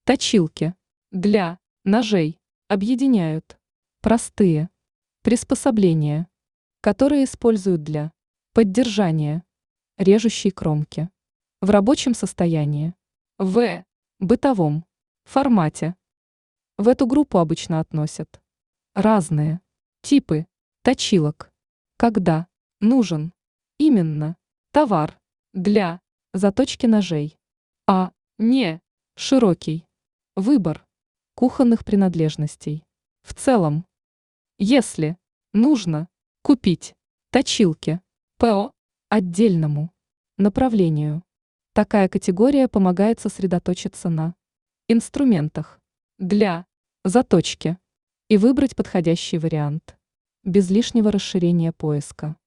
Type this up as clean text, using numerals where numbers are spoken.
Точилки для ножей объединяют простые приспособления, которые используют для поддержания режущей кромки в рабочем состоянии, в бытовом формате. В эту группу обычно относят разные типы точилок, когда нужен именно товар для заточки ножей, а не широкий выбор кухонных принадлежностей. В целом, если нужно купить точилки по отдельному направлению, такая категория помогает сосредоточиться на инструментах для заточки и выбрать подходящий вариант без лишнего расширения поиска.